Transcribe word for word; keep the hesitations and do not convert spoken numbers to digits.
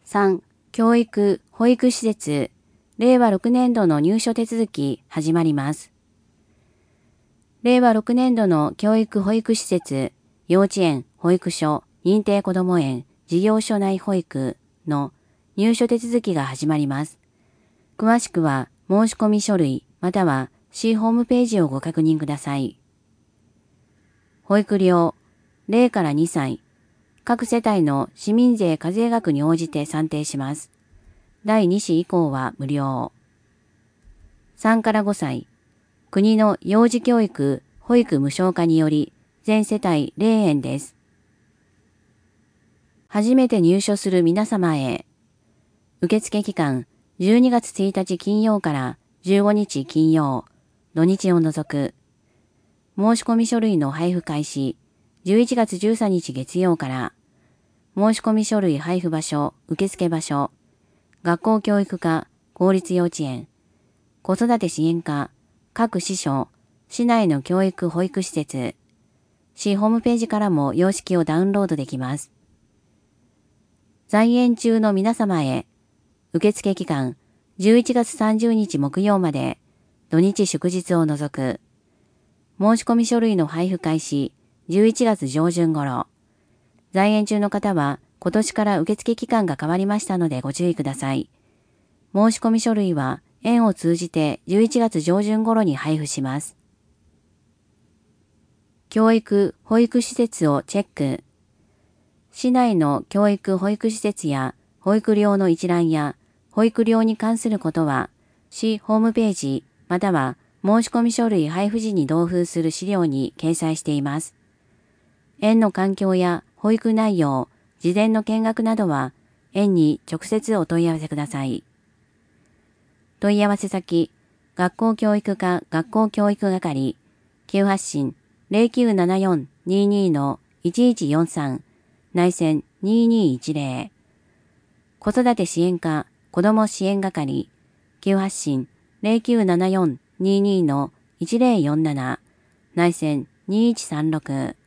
さん、教育・保育施設、れいわろくねんどの入所手続き始まります。れいわろくねんどの教育・保育施設、幼稚園、保育所、認定こども園、事業所内保育の入所手続きが始まります。詳しくは申込書類または市ホームページをご確認ください。保育料、ゼロからにさい、各世帯の市民税課税額に応じて算定します。だいに子以降は無料。さんからごさい、国の幼児教育・保育無償化により全世帯ゼロえんです。初めて入所する皆様へ。受付期間じゅうにがつついたち金曜からじゅうごにち金曜、土日を除く。申込書類の配布開始じゅういちがつじゅうさんにち月曜から。申込書類配布場所、受付場所、学校教育課、公立幼稚園、子育て支援課、各市所、市内の教育保育施設、市ホームページからも様式をダウンロードできます。在園中の皆様へ、受付期間じゅういちがつさんじゅうにち木曜まで、土日祝日を除く。申込書類の配布開始じゅういちがつ上旬頃。在園中の方は今年から受付期間が変わりましたのでご注意ください。申込書類は園を通じてじゅういちがつ上旬頃に配布します。教育・保育施設をチェック。市内の教育・保育施設や保育料の一覧や保育料に関することは市ホームページまたは申込書類配布時に同封する資料に掲載しています。園の環境や保育内容、事前の見学などは園に直接お問い合わせください。問い合わせ先、学校教育課学校教育係、急発進 ゼロきゅうななよん にーにー のいちいちよんさん、内線にーにーいちゼロ、子育て支援課子ども支援係、急発進 ゼロきゅうななよん にーにー のいちゼロよんなな、内線にーいちさんろく。